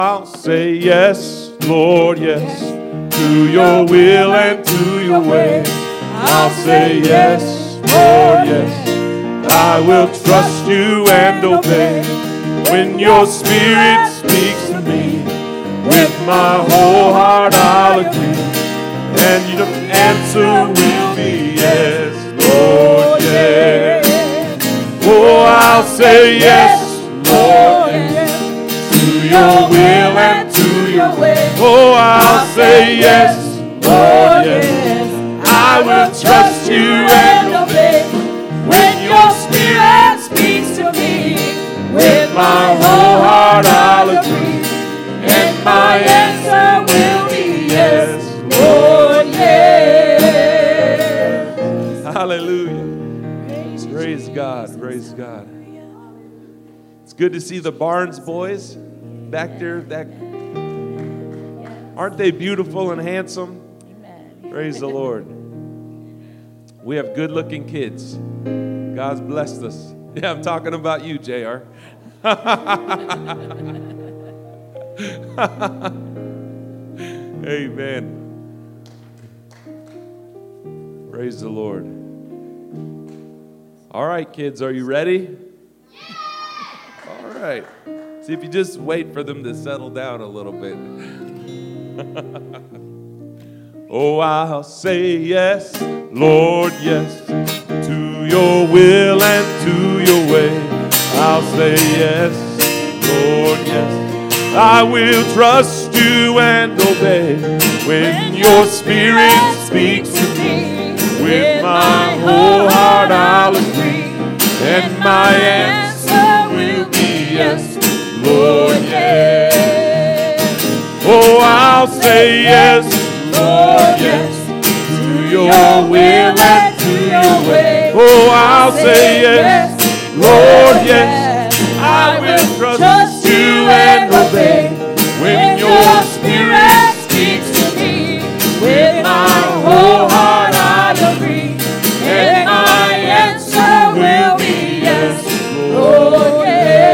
I'll say yes, Lord, yes, to your will and to your way. I'll say yes, Lord, yes. I will trust you and obey. When your Spirit speaks to me, with my whole heart I'll agree. And your answer will be yes, Lord, yes. Oh, I'll say yes, Lord, yes, to your will and to your way. Oh, I'll say yes, Lord, yes. I will trust you and obey. When your Spirit speaks to me, with my whole heart I'll agree. And my answer will be yes, Lord, yes. Hallelujah. Praise God, praise God. It's good to see the Barnes boys back there. Aren't they beautiful and handsome? Praise the Lord. We have good-looking kids. God's blessed us. Yeah, I'm talking about you, JR. Amen. Praise the Lord. All right, kids, are you ready? All right. See if you just wait for them to settle down a little bit. Oh, I'll say yes, Lord, yes, to your will and to your way. I'll say yes, Lord, yes. I will trust you and obey. When your Spirit speaks to me, with my whole heart I'll agree. And my answer will be yes, Lord, yes. Oh, I'll say yes, Lord, yes, to your will and to your way. Oh, I'll say yes, Lord, yes. I will trust you and obey. When your Spirit speaks to me, with my whole heart I'll agree. And my answer will be yes, Lord,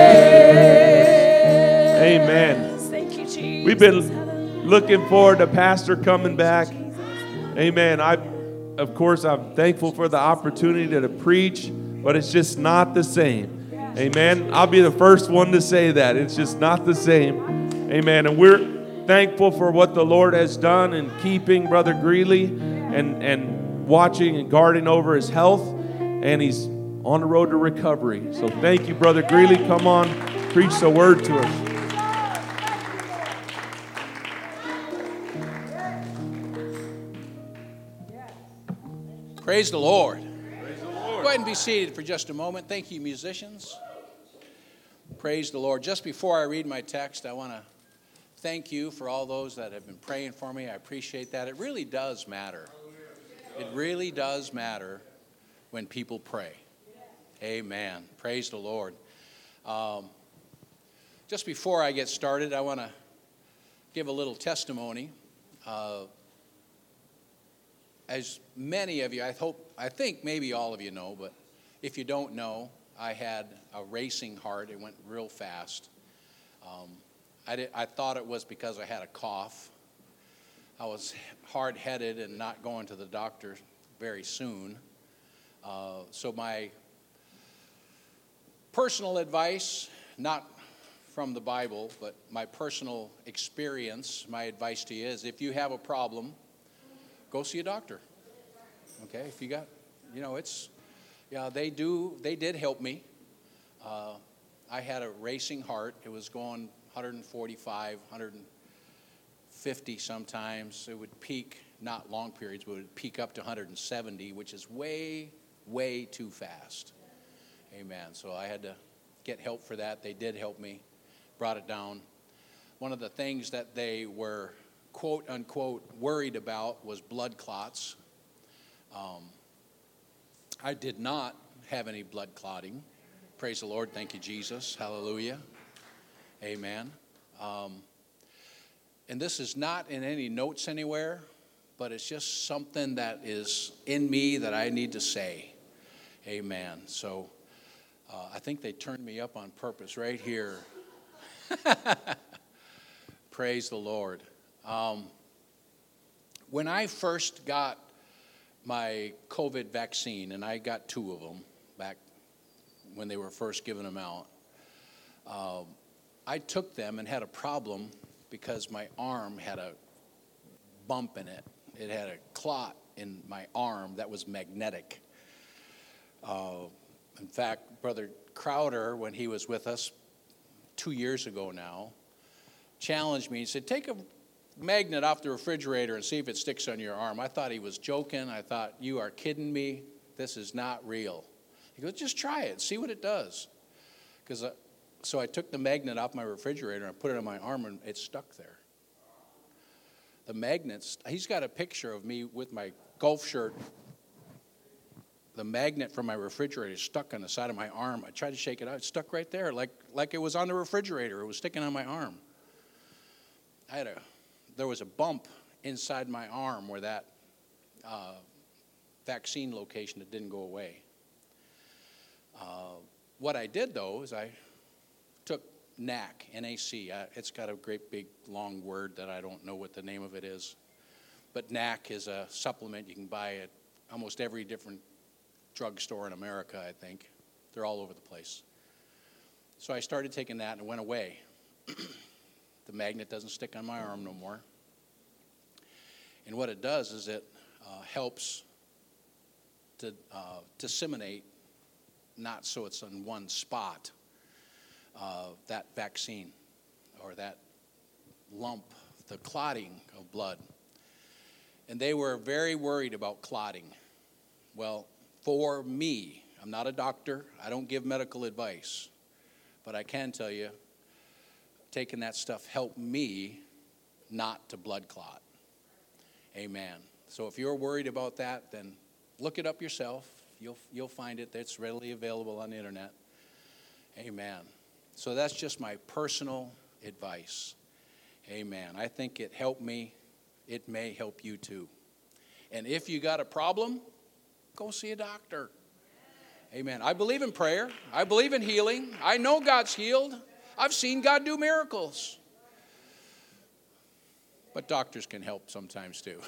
yes. Amen. Thank you, Jesus. We've been looking forward to Pastor coming back. Amen. Of course, I'm thankful for the opportunity to preach, but it's just not the same. Amen. I'll be the first one to say that. It's just not the same. Amen. And we're thankful for what the Lord has done in keeping Brother Greeley and watching and guarding over his health. And he's on the road to recovery. So thank you, Brother Greeley. Come on, preach the word to us. Praise the Lord. Praise the Lord. Go ahead and be seated for just a moment. Thank you, musicians. Praise the Lord. Just before I read my text, I want to thank you for all those that have been praying for me. I appreciate that. It really does matter. It really does matter when people pray. Amen. Praise the Lord. Just before I get started, I want to give a little testimony. As many of you, I think maybe all of you know, but if you don't know, I had a racing heart. It went real fast. I thought it was because I had a cough. I was hard-headed and not going to the doctor very soon. So my personal advice, not from the Bible, but my personal experience, my advice to you is if you have a problem, go see a doctor. Okay, if you got, they did help me. I had a racing heart. It was going 145, 150 sometimes. It would peak, not long periods, but it would peak up to 170, which is way, way too fast. Amen. So I had to get help for that. They did help me, brought it down. One of the things that they were quote unquote worried about was blood clots. I did not have any blood clotting. Praise the Lord. Thank you, Jesus. Hallelujah. Amen. And this is not in any notes anywhere, but it's just something that is in me that I need to say. Amen. So I think they turned me up on purpose right here. Praise the Lord. When I first got my COVID vaccine, and I got 2 of them back when they were first giving them out, I took them and had a problem because my arm had a bump in it. It had a clot in my arm that was magnetic. In fact, Brother Crowder, when he was with us 2 years ago now, challenged me. He said, take a magnet off the refrigerator and see if it sticks on your arm. I thought he was joking. I thought, you are kidding me. This is not real. He goes, just try it. See what it does. So I took the magnet off my refrigerator and put it on my arm, and it stuck there. The magnets, he's got a picture of me with my golf shirt. The magnet from my refrigerator is stuck on the side of my arm. I tried to shake it out. It stuck right there, like it was on the refrigerator. It was sticking on my arm. There was a bump inside my arm where that vaccine location that didn't go away. What I did, though, is I took NAC, N-A-C. It's got a great big long word that I don't know what the name of it is. But NAC is a supplement you can buy at almost every different drugstore in America, I think. They're all over the place. So I started taking that and it went away. The magnet doesn't stick on my arm no more. And what it does is it helps to disseminate, not so it's in one spot, that vaccine or that lump, the clotting of blood. And they were very worried about clotting. Well, for me, I'm not a doctor. I don't give medical advice. But I can tell you, taking that stuff helped me not to blood clot. Amen. So if you're worried about that, then look it up yourself. You'll find it. It's readily available on the internet. Amen. So that's just my personal advice. Amen. I think it helped me. It may help you too. And if you got a problem, go see a doctor. Amen. I believe in prayer. I believe in healing. I know God's healed. I've seen God do miracles. But doctors can help sometimes too.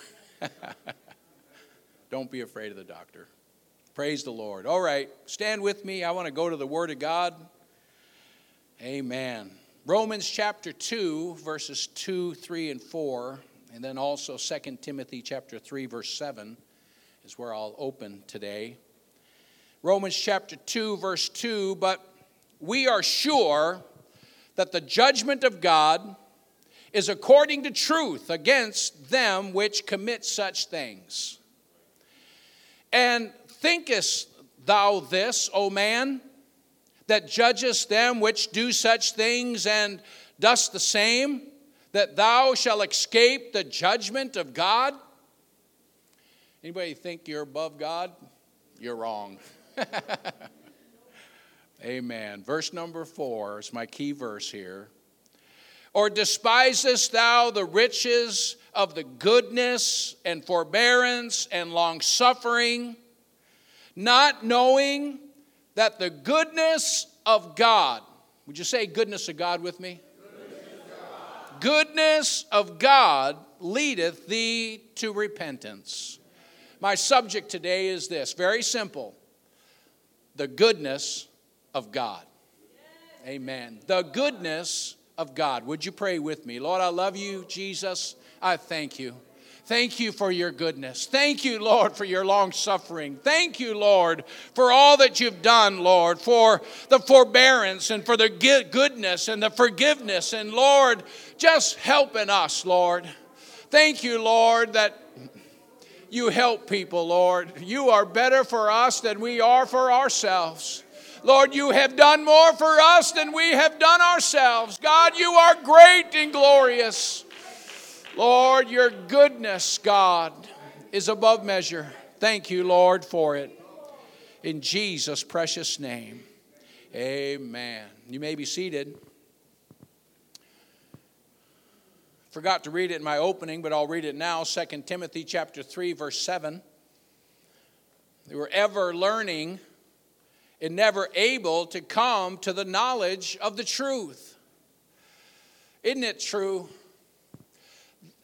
Don't be afraid of the doctor. Praise the Lord. All right, stand with me. I want to go to the Word of God. Amen. Romans chapter 2, verses 2, 3, and 4, and then also 2 Timothy chapter 3, verse 7 is where I'll open today. Romans chapter 2, verse 2, but we are sure that the judgment of God is according to truth against them which commit such things. And thinkest thou this, O man, that judgest them which do such things and dost the same, that thou shalt escape the judgment of God? Anybody think you're above God? You're wrong. Amen. Verse number 4 is my key verse here. Or despisest thou the riches of the goodness and forbearance and longsuffering, not knowing that the goodness of God, would you say goodness of God with me? Goodness of God leadeth thee to repentance. My subject today is this, very simple. The goodness of God. Amen. The goodness of God. Would you pray with me? Lord, I love you, Jesus. I thank you. Thank you for your goodness. Thank you, Lord, for your long suffering. Thank you, Lord, for all that you've done, Lord, for the forbearance and for the goodness and the forgiveness. And, Lord, just helping us, Lord. Thank you, Lord, that you help people, Lord. You are better for us than we are for ourselves. Lord, you have done more for us than we have done ourselves. God, you are great and glorious. Lord, your goodness, God, is above measure. Thank you, Lord, for it. In Jesus' precious name, amen. You may be seated. Forgot to read it in my opening, but I'll read it now. 2 Timothy chapter 3, verse 7. They were ever learning and never able to come to the knowledge of the truth. Isn't it true?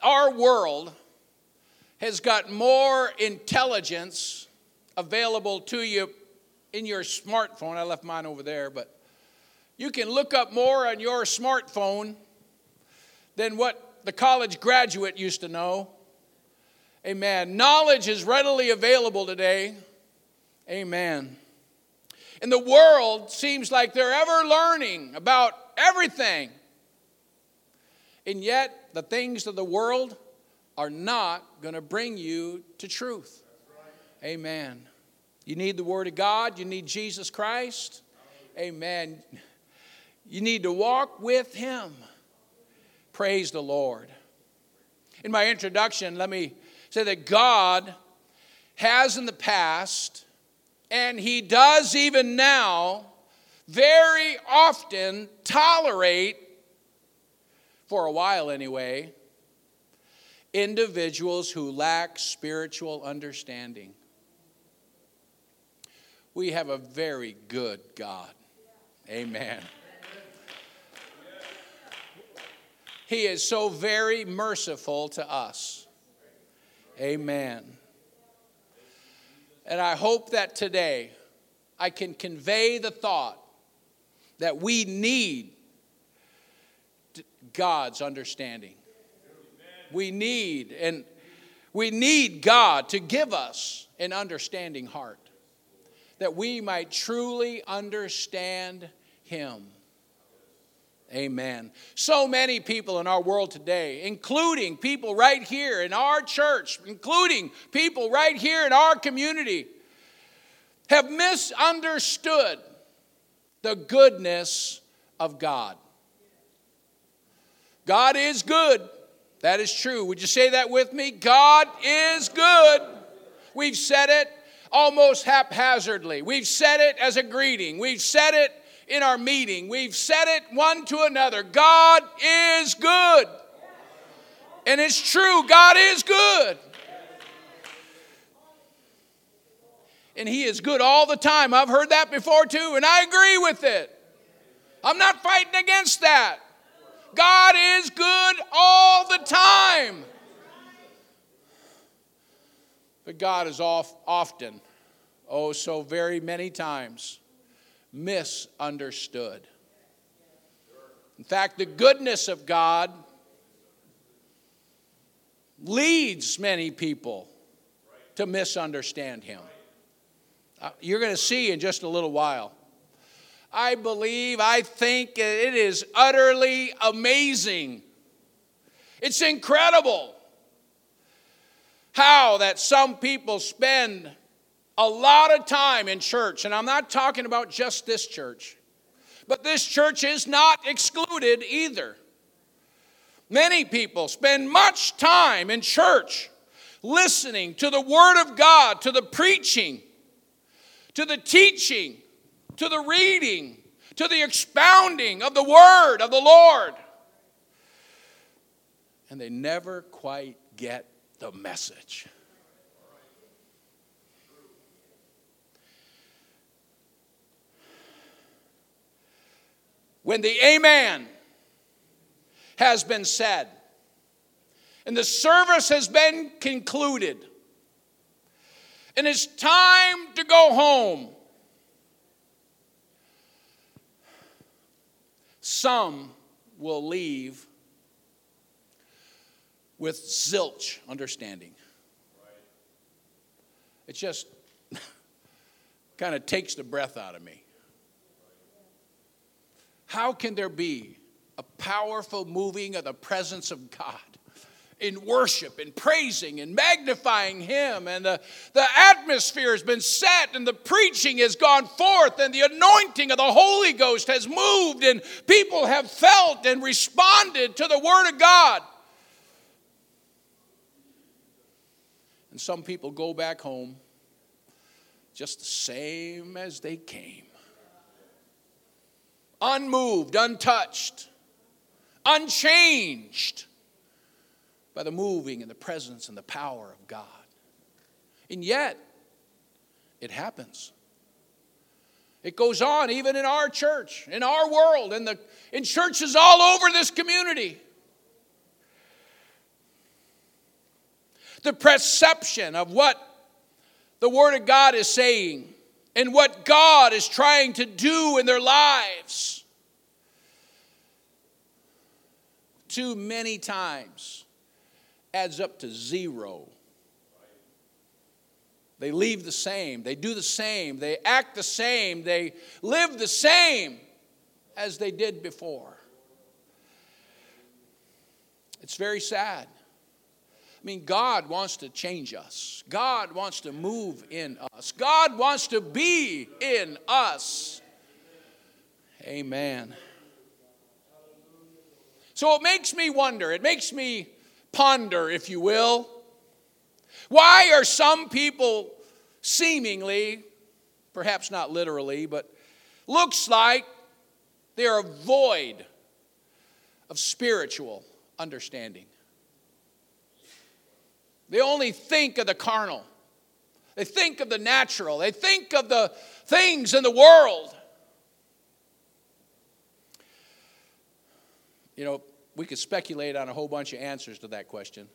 our world has got more intelligence available to you in your smartphone. I left mine over there, but you can look up more on your smartphone than what the college graduate used to know. Amen. Knowledge is readily available today. Amen. And the world seems like they're ever learning about everything. And yet, the things of the world are not going to bring you to truth. Amen. You need the Word of God. You need Jesus Christ. Amen. You need to walk with Him. Praise the Lord. In my introduction, let me say that God has in the past, and He does even now, very often tolerate, for a while anyway, individuals who lack spiritual understanding. We have a very good God. Amen. He is so very merciful to us. Amen. And I hope that today I can convey the thought that we need God's understanding. We need God to give us an understanding heart, that we might truly understand Him. Amen. So many people in our world today, including people right here in our church, including people right here in our community, have misunderstood the goodness of God. God is good. That is true. Would you say that with me? God is good. We've said it almost haphazardly. We've said it as a greeting. We've said it in our meeting. We've said it one to another. God is good. And it's true. God is good. And He is good all the time. I've heard that before too, and I agree with it. I'm not fighting against that. God is good all the time. But God is often, oh so very many times, misunderstood. In fact, the goodness of God leads many people to misunderstand Him. You're going to see in just a little while. I think it is utterly amazing. It's incredible how that some people spend a lot of time in church. And I'm not talking about just this church. But this church is not excluded either. Many people spend much time in church listening to the Word of God, to the preaching, to the teaching, to the reading, to the expounding of the Word of the Lord. And they never quite get the message. When the amen has been said and the service has been concluded and it's time to go home, some will leave with zilch understanding. It just kind of takes the breath out of me. How can there be a powerful moving of the presence of God in worship and praising and magnifying Him, and the atmosphere has been set and the preaching has gone forth and the anointing of the Holy Ghost has moved and people have felt and responded to the Word of God? And some people go back home just the same as they came. Unmoved, untouched, unchanged by the moving and the presence and the power of God. And yet, it happens. It goes on even in our church, in our world, in churches all over this community. the perception of what the Word of God is saying and what God is trying to do in their lives. Too many times adds up to zero. They leave the same. They do the same. They act the same. They live the same as they did before. It's very sad. I mean, God wants to change us. God wants to move in us. God wants to be in us. Amen. So it makes me wonder. It makes me ponder, if you will. Why are some people seemingly, perhaps not literally, but looks like they are void of spiritual understanding? They only think of the carnal. They think of the natural. They think of the things in the world. You know, we could speculate on a whole bunch of answers to that question.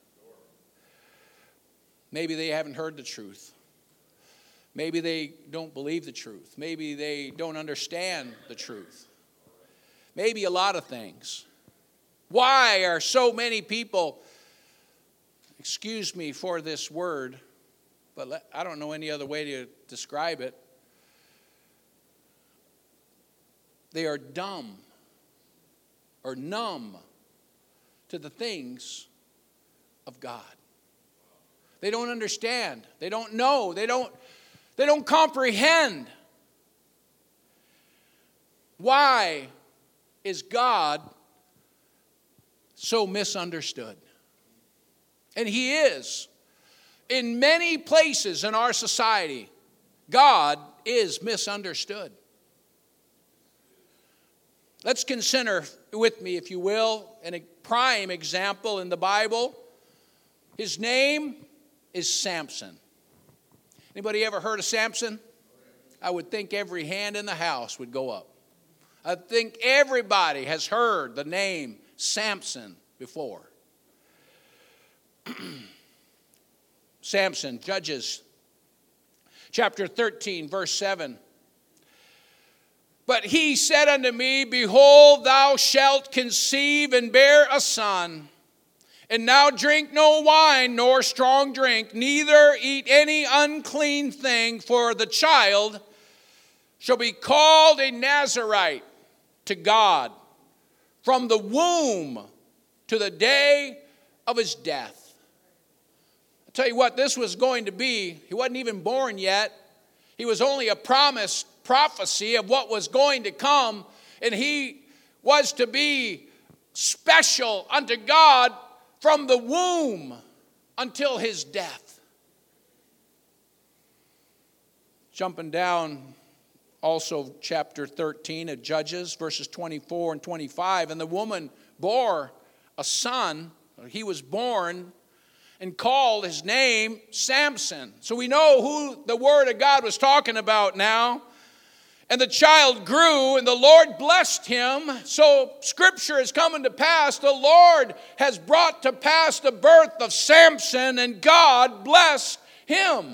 Maybe they haven't heard the truth. Maybe they don't believe the truth. Maybe they don't understand the truth. Maybe a lot of things. Why are so many people, excuse me for this word, but I don't know any other way to describe it. They are dumb or numb to the things of God. They don't understand. They don't know. They don't comprehend. Why is God so misunderstood? And He is. In many places in our society, God is misunderstood. Let's consider with me, if you will, a prime example in the Bible. His name is Samson. Anybody ever heard of Samson? I would think every hand in the house would go up. I think everybody has heard the name Samson before. Samson, Judges chapter 13, verse 7. But he said unto me, Behold, thou shalt conceive and bear a son, and now drink no wine nor strong drink, neither eat any unclean thing, for the child shall be called a Nazarite to God from the womb to the day of his death. I'll tell you what, this was going to be. He wasn't even born yet. He was only a prophecy of what was going to come, and he was to be special unto God from the womb until his death. Jumping down also chapter 13 of Judges, verses 24 and 25. And the woman bore a son. He was born and called his name Samson. So we know who the word of God was talking about now. And the child grew, and the Lord blessed him. So Scripture is coming to pass. The Lord has brought to pass the birth of Samson, and God blessed him.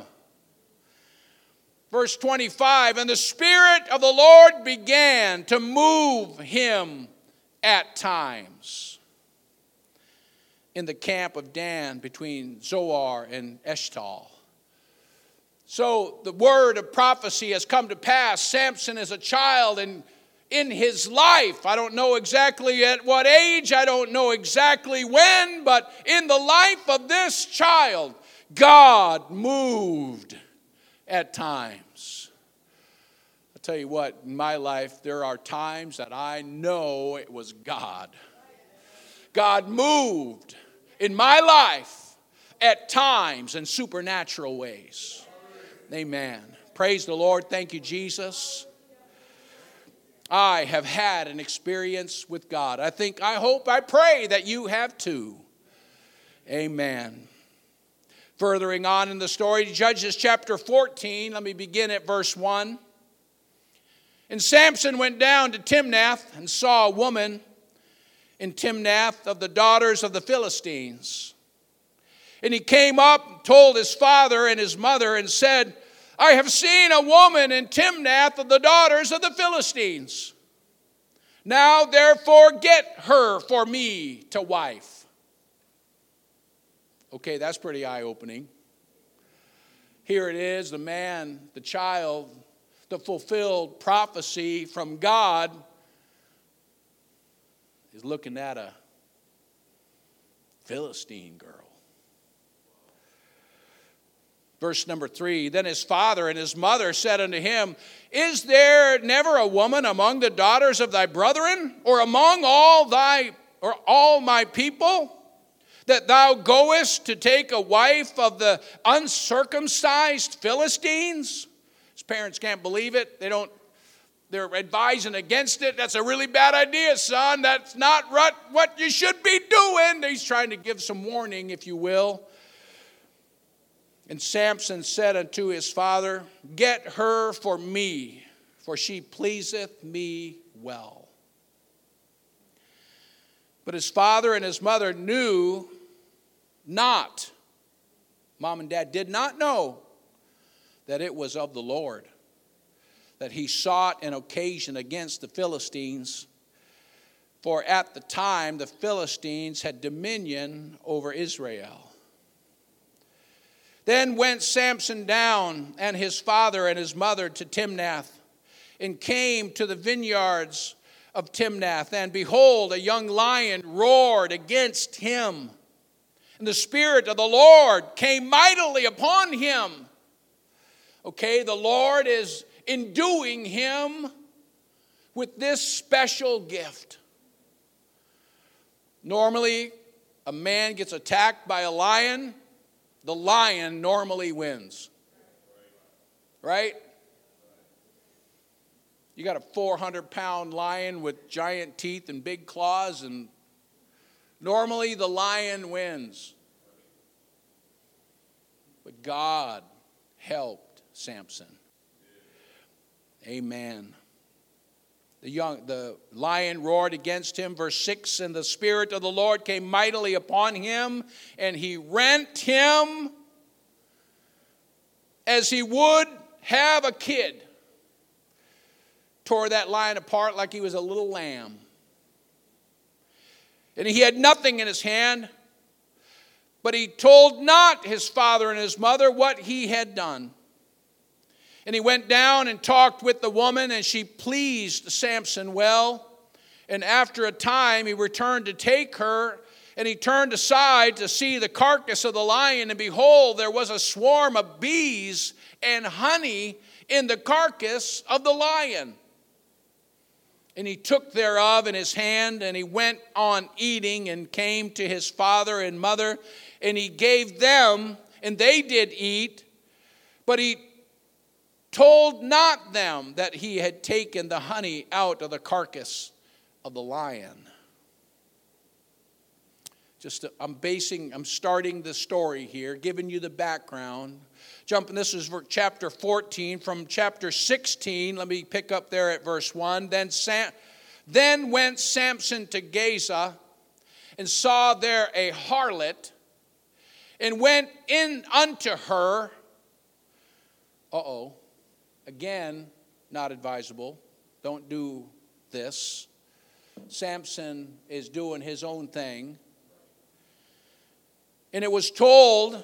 Verse 25, and the Spirit of the Lord began to move him at times in the camp of Dan between Zoar and Eshtal. So the word of prophecy has come to pass. Samson is a child, and in his life, I don't know exactly at what age, I don't know exactly when, but in the life of this child, God moved at times. I'll tell you what, in my life, there are times that I know it was God. God moved in my life at times in supernatural ways. Amen. Praise the Lord. Thank you, Jesus. I have had an experience with God. I hope, I pray that you have too. Amen. Furthering on in the story, Judges chapter 14, let me begin at verse 1. And Samson went down to Timnath and saw a woman in Timnath of the daughters of the Philistines. And he came up and told his father and his mother and said, I have seen a woman in Timnath of the daughters of the Philistines. Now therefore get her for me to wife. Okay, that's pretty eye-opening. Here it is, the man, the child, the fulfilled prophecy from God is looking at a Philistine girl. Verse number 3, then his father and his mother said unto him, Is there never a woman among the daughters of thy brethren, or among all my people, that thou goest to take a wife of the uncircumcised Philistines? His parents can't believe it. They're advising against it. That's a really bad idea, son. That's not what you should be doing. He's trying to give some warning, if you will. And Samson said unto his father, Get her for me, for she pleaseth me well. But his father and his mother knew not, mom and dad did not know, that it was of the Lord, that he sought an occasion against the Philistines. For at the time the Philistines had dominion over Israel. Then went Samson down and his father and his mother to Timnath, and came to the vineyards of Timnath. And behold, a young lion roared against him. And the Spirit of the Lord came mightily upon him. Okay, the Lord is enduing him with this special gift. Normally, a man gets attacked by a lion. The lion normally wins. Right? You got a 400-pound lion with giant teeth and big claws, and normally the lion wins. But God helped Samson. Amen. The lion roared against him. Verse 6, and the Spirit of the Lord came mightily upon him, and he rent him as he would have a kid. Tore that lion apart like he was a little lamb. And he had nothing in his hand, but he told not his father and his mother what he had done. And he went down and talked with the woman, and she pleased Samson well. And after a time he returned to take her, and he turned aside to see the carcass of the lion, and behold, there was a swarm of bees and honey in the carcass of the lion. And he took thereof in his hand, and he went on eating, and came to his father and mother, and he gave them, and they did eat, but he told not them that he had taken the honey out of the carcass of the lion. I'm starting the story here, giving you the background. This is chapter 14. From chapter 16, let me pick up there at verse 1. Then went Samson to Gaza, and saw there a harlot, and went in unto her. Again, not advisable. Don't do this. Samson is doing his own thing. And it was told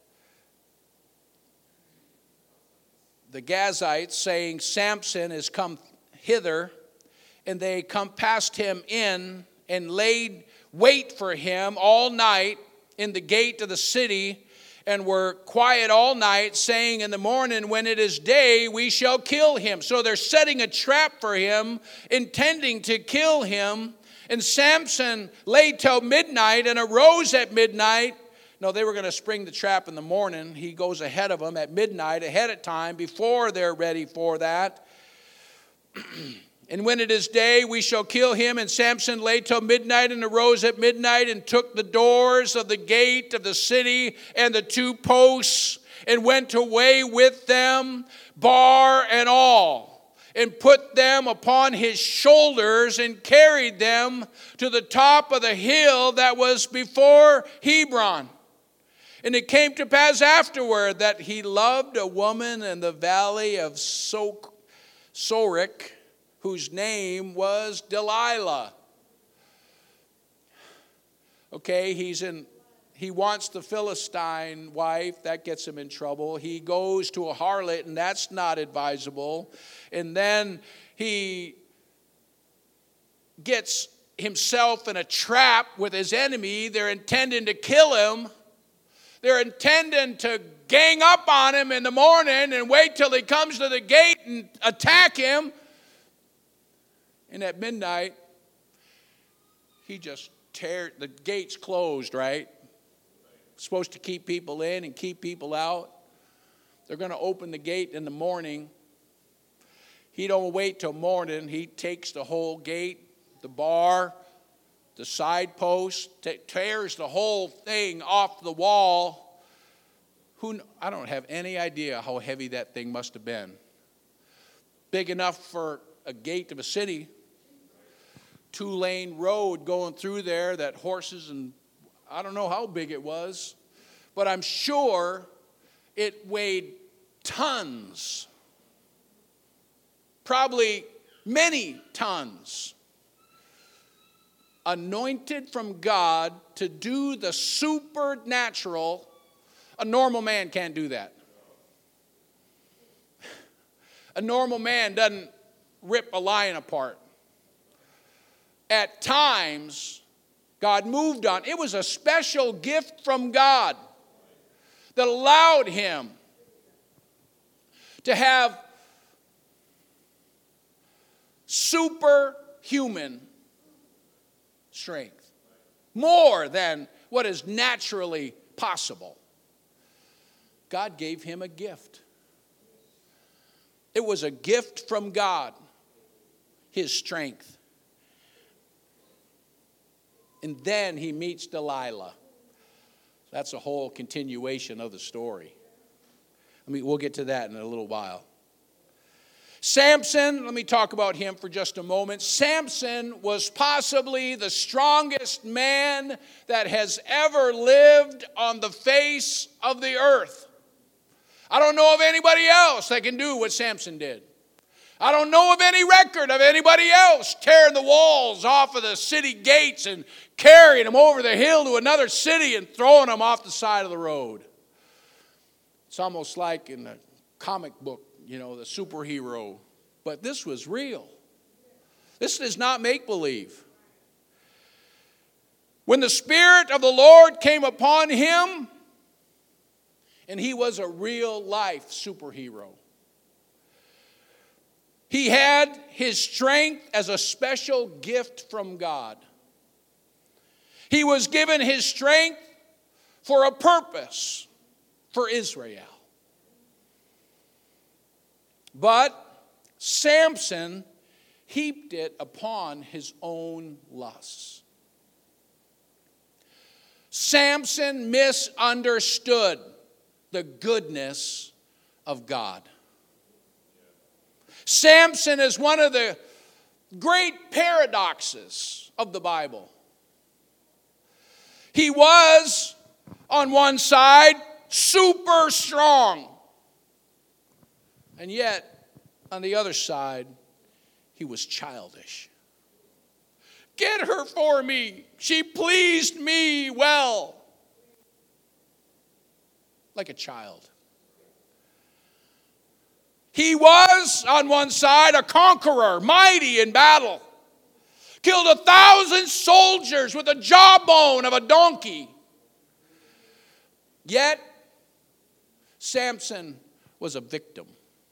the Gazites, saying, Samson is come hither. And they compassed him in and laid wait for him all night in the gate of the city, and were quiet all night, saying, in the morning when it is day, we shall kill him. So they're setting a trap for him, intending to kill him. And Samson lay till midnight and arose at midnight. No, they were going to spring the trap in the morning. He goes ahead of them at midnight, ahead of time, before they're ready for that. And when it is day, we shall kill him. And Samson lay till midnight and arose at midnight and took the doors of the gate of the city and the 2 posts and went away with them, bar and all, and put them upon his shoulders and carried them to the top of the hill that was before Hebron. And it came to pass afterward that he loved a woman in the valley of Sorek, whose name was Delilah. Okay, he wants the Philistine wife. That gets him in trouble. He goes to a harlot, and that's not advisable. And then he gets himself in a trap with his enemy. They're intending to kill him. They're intending to gang up on him in the morning and wait till he comes to the gate and attack him. And at midnight, the gate's closed, right? Supposed to keep people in and keep people out. They're going to open the gate in the morning. He don't wait till morning. He takes the whole gate, the bar, the side post, tears the whole thing off the wall. I don't have any idea how heavy that thing must have been. Big enough for a gate of a city. 2-lane road going through there that horses, and I don't know how big it was, but I'm sure it weighed tons. Probably many tons. Anointed from God to do the supernatural. A normal man can't do that. A normal man doesn't rip a lion apart. At times, God moved on. It was a special gift from God that allowed him to have superhuman strength, more than what is naturally possible. God gave him a gift. It was a gift from God, his strength. And then he meets Delilah. That's a whole continuation of the story. We'll get to that in a little while. Samson, let me talk about him for just a moment. Samson was possibly the strongest man that has ever lived on the face of the earth. I don't know of anybody else that can do what Samson did. I don't know of any record of anybody else tearing the walls off of the city gates and carrying them over the hill to another city and throwing them off the side of the road. It's almost like in the comic book, the superhero. But this was real. This is not make-believe. When the Spirit of the Lord came upon him, and he was a real-life superhero. He had his strength as a special gift from God. He was given his strength for a purpose for Israel. But Samson heaped it upon his own lusts. Samson misunderstood the goodness of God. Samson is one of the great paradoxes of the Bible. He was, on one side, super strong. And yet, on the other side, he was childish. Get her for me. She pleased me well. Like a child. He was, on one side, a conqueror, mighty in battle. Killed 1,000 soldiers with the jawbone of a donkey. Yet, Samson was a victim.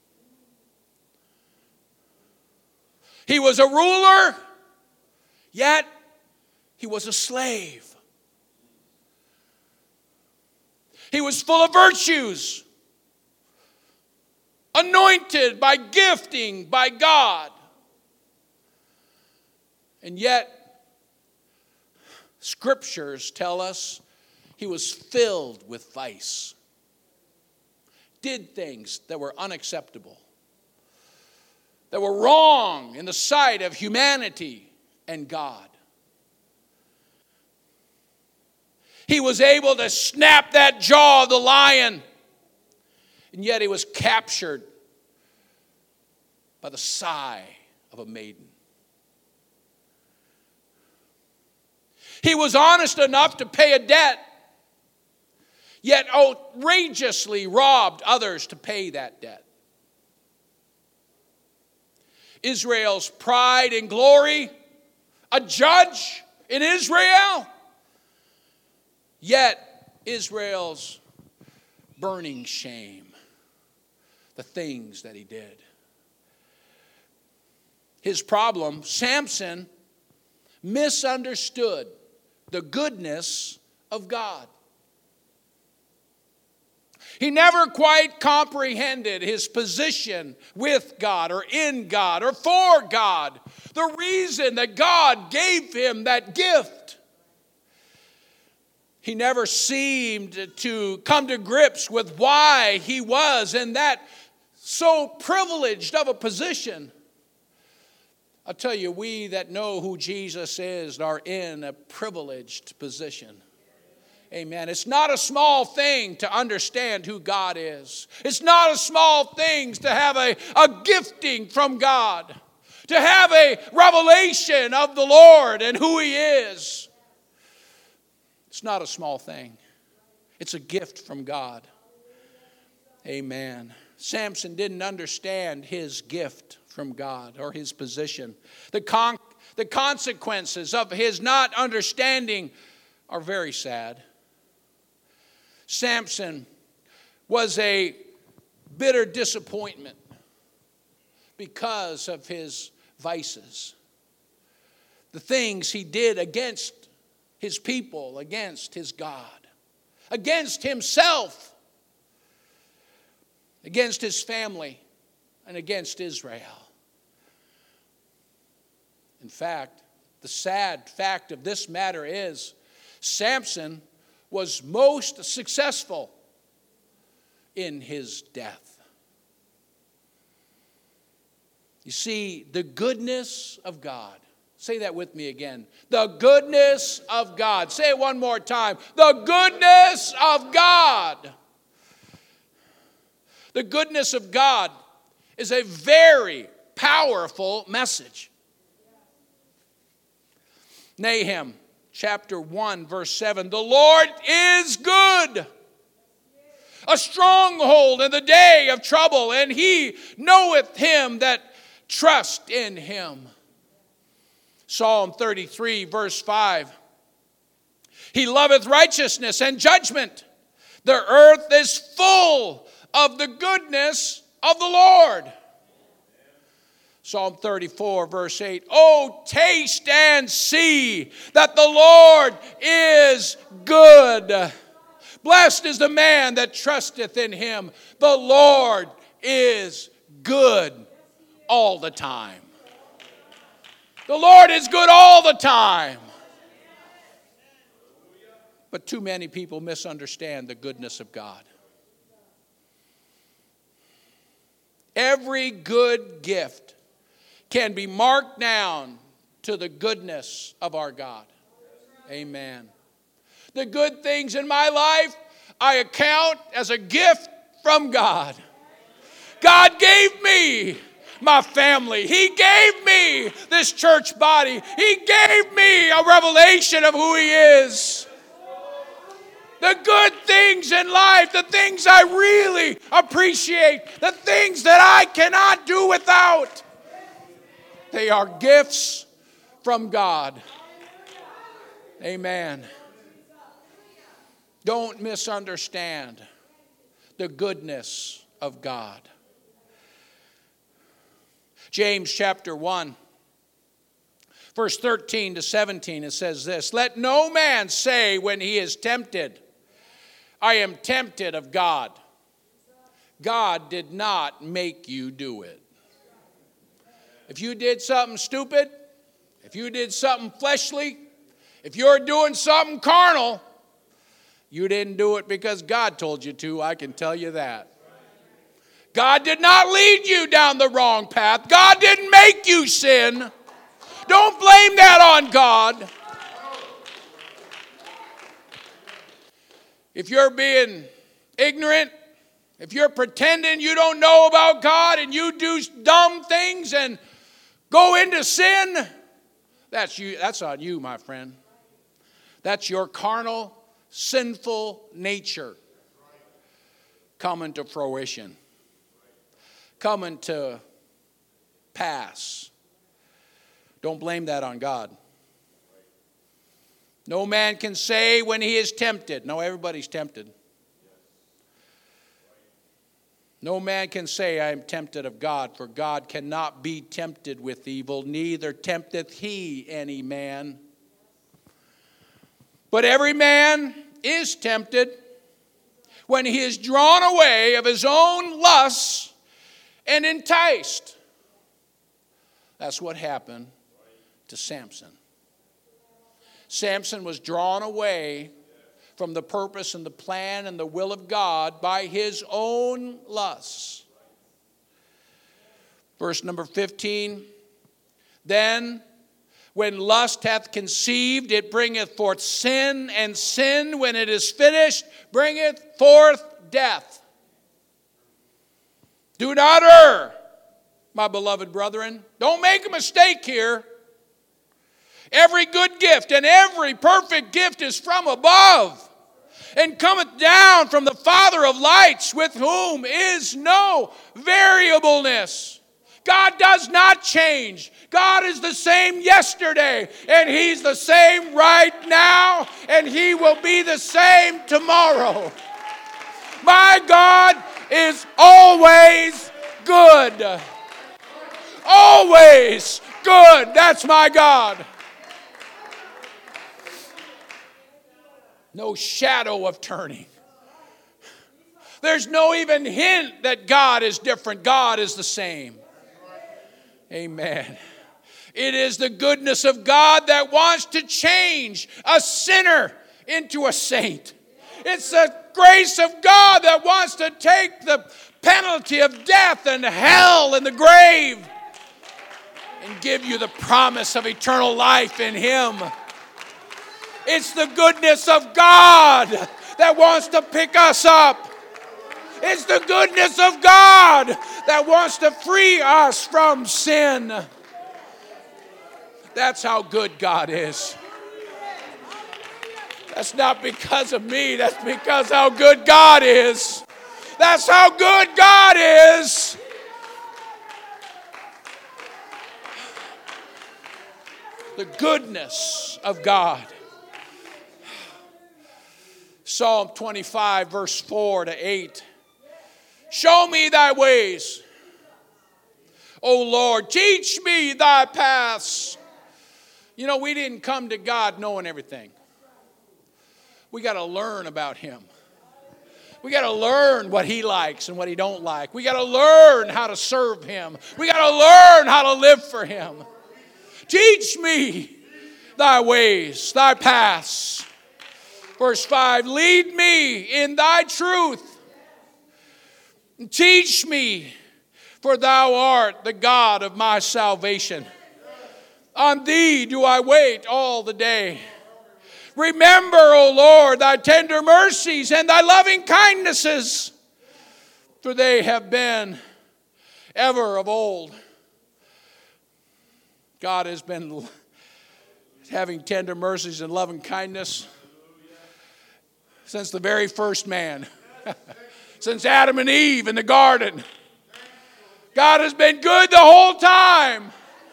He was a ruler, yet he was a slave. He was full of virtues, anointed by gifting by God. And yet, scriptures tell us he was filled with vice. Did things that were unacceptable, that were wrong in the sight of humanity and God. He was able to snap that jaw of the lion. And yet he was captured by the sigh of a maiden. He was honest enough to pay a debt, yet outrageously robbed others to pay that debt. Israel's pride and glory, a judge in Israel, yet Israel's burning shame, the things that he did. His problem, Samson misunderstood the goodness of God. He never quite comprehended his position with God or in God or for God. The reason that God gave him that gift. He never seemed to come to grips with why he was in that so privileged of a position. I'll tell you, we that know who Jesus is are in a privileged position. Amen. It's not a small thing to understand who God is. It's not a small thing to have a gifting from God, to have a revelation of the Lord and who He is. It's not a small thing. It's a gift from God. Amen. Samson didn't understand his gift from God or his position. The consequences of his not understanding are very sad. Samson was a bitter disappointment because of his vices. The things he did against his people, against his God, against himself, against his family, and against Israel. In fact, the sad fact of this matter is Samson was most successful in his death. You see, the goodness of God. Say that with me again. The goodness of God. Say it one more time. The goodness of God. The goodness of God is a very powerful message. Nahum chapter 1 verse 7. The Lord is good, a stronghold in the day of trouble, and He knoweth him that trust in Him. Psalm 33 verse 5. He loveth righteousness and judgment. The earth is full of the goodness of the Lord. Psalm 34 verse 8. Oh, taste and see that the Lord is good. Blessed is the man that trusteth in Him. The Lord is good all the time. The Lord is good all the time. But too many people misunderstand the goodness of God. Every good gift can be marked down to the goodness of our God. Amen. The good things in my life, I account as a gift from God. God gave me my family. He gave me this church body. He gave me a revelation of who He is. The good things in life, the things I really appreciate, the things that I cannot do without, they are gifts from God. Amen. Don't misunderstand the goodness of God. James chapter 1, verse 13 to 17, it says this. Let no man say when he is tempted, I am tempted of God. God did not make you do it. If you did something stupid, if you did something fleshly, if you're doing something carnal, you didn't do it because God told you to, I can tell you that. God did not lead you down the wrong path. God didn't make you sin. Don't blame that on God. If you're being ignorant, if you're pretending you don't know about God and you do dumb things and go into sin, that's you. That's on you, my friend. That's your carnal, sinful nature coming to fruition, coming to pass. Don't blame that on God. No man can say when he is tempted. No, everybody's tempted. No man can say, I am tempted of God, for God cannot be tempted with evil, neither tempteth he any man. But every man is tempted when he is drawn away of his own lusts and enticed. That's what happened to Samson. Samson was drawn away from the purpose and the plan and the will of God by his own lusts. Verse number 15. Then, when lust hath conceived, it bringeth forth sin, and sin, when it is finished, bringeth forth death. Do not err, my beloved brethren. Don't make a mistake here. Every good gift and every perfect gift is from above, and cometh down from the Father of lights, with whom is no variableness. God does not change. God is the same yesterday, and He's the same right now, and He will be the same tomorrow. My God is always good. Always good. That's my God. No shadow of turning. There's no even hint that God is different. God is the same. Amen. It is the goodness of God that wants to change a sinner into a saint. It's the grace of God that wants to take the penalty of death and hell and the grave and give you the promise of eternal life in Him. It's the goodness of God that wants to pick us up. It's the goodness of God that wants to free us from sin. That's how good God is. That's not because of me. That's because how good God is. That's how good God is. The goodness of God. Psalm 25, verse 4 to 8. Show me thy ways, O Lord. Teach me thy paths. You know, we didn't come to God knowing everything. We got to learn about Him. We got to learn what He likes and what He don't like. We got to learn how to serve Him. We got to learn how to live for Him. Teach me thy ways, thy paths. Verse 5, lead me in thy truth. Teach me, for thou art the God of my salvation. On thee do I wait all the day. Remember, O Lord, thy tender mercies and thy loving kindnesses, for they have been ever of old. God has been having tender mercies and loving kindness since the very first man, since Adam and Eve in the garden. God has been good the whole time.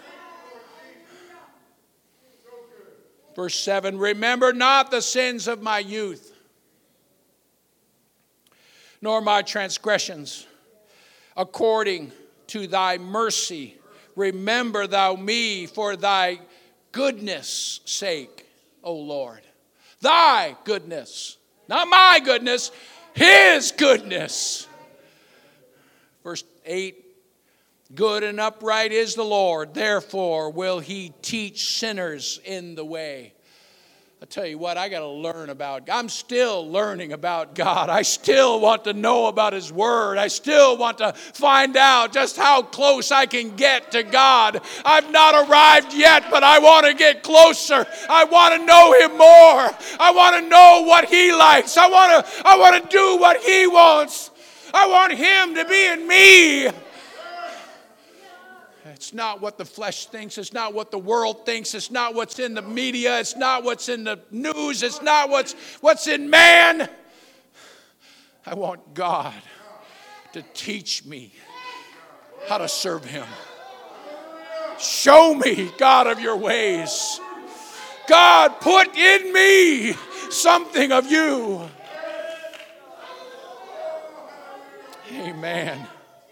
Verse 7, remember not the sins of my youth, nor my transgressions. According to thy mercy, remember thou me for thy goodness' sake, O Lord. Thy goodness. Not my goodness, His goodness. Verse 8, good and upright is the Lord, therefore will He teach sinners in the way. I tell you what, I got to learn about God. I'm still learning about God. I still want to know about His Word. I still want to find out just how close I can get to God. I've not arrived yet, but I want to get closer. I want to know Him more. I want to know what He likes. I want to do what He wants. I want Him to be in me. It's not what the flesh thinks. It's not what the world thinks. It's not what's in the media. It's not what's in the news. It's not what's in man. I want God to teach me how to serve Him. Show me, God, of your ways. God, put in me something of you. Amen.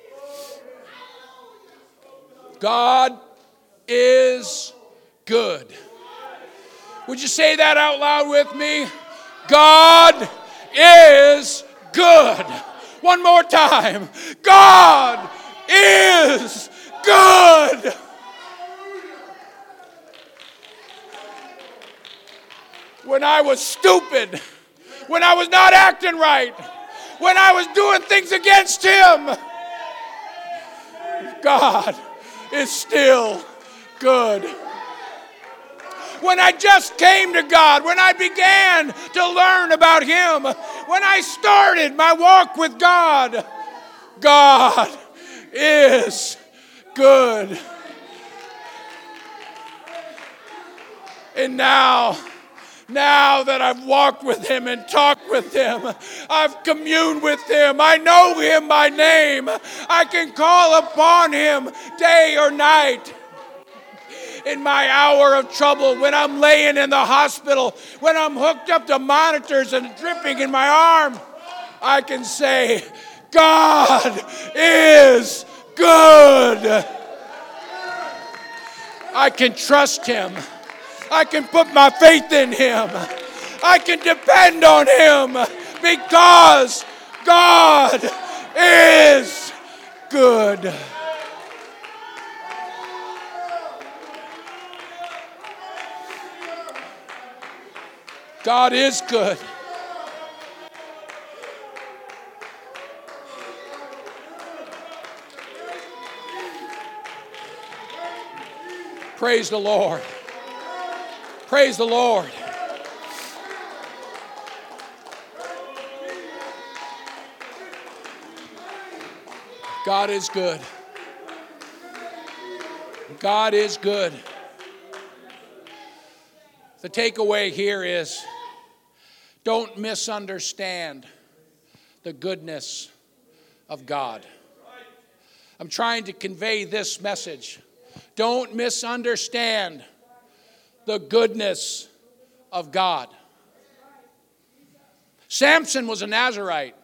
God is good. Would you say that out loud with me? God is good. One more time. God is good. When I was stupid, when I was not acting right, when I was doing things against Him, God is still good. When I just came to God, when I began to learn about Him, when I started my walk with God, God is good. And now that I've walked with Him and talked with Him, I've communed with Him, I know Him by name, I can call upon Him day or night. In my hour of trouble, when I'm laying in the hospital, when I'm hooked up to monitors and dripping in my arm, I can say, God is good. I can trust Him. I can put my faith in Him. I can depend on Him because God is good. God is good. Praise the Lord. Praise the Lord. God is good. God is good. The takeaway here is, don't misunderstand the goodness of God. I'm trying to convey this message. Don't misunderstand the goodness of God. Samson was a Nazirite.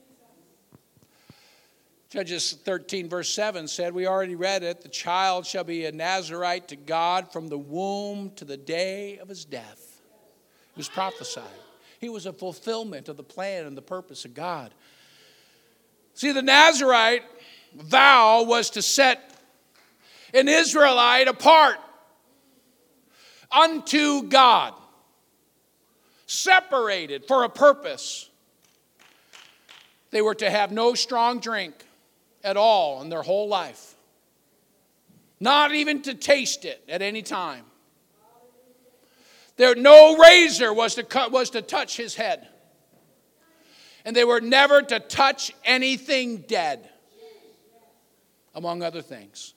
Judges 13 verse 7 said, we already read it, the child shall be a Nazirite to God from the womb to the day of his death. It was prophesied. He was a fulfillment of the plan and the purpose of God. See, the Nazirite vow was to set an Israelite apart unto God, separated for a purpose. They were to have no strong drink at all in their whole life, not even to taste it at any time. No razor was to touch his head, and they were never to touch anything dead, among other things.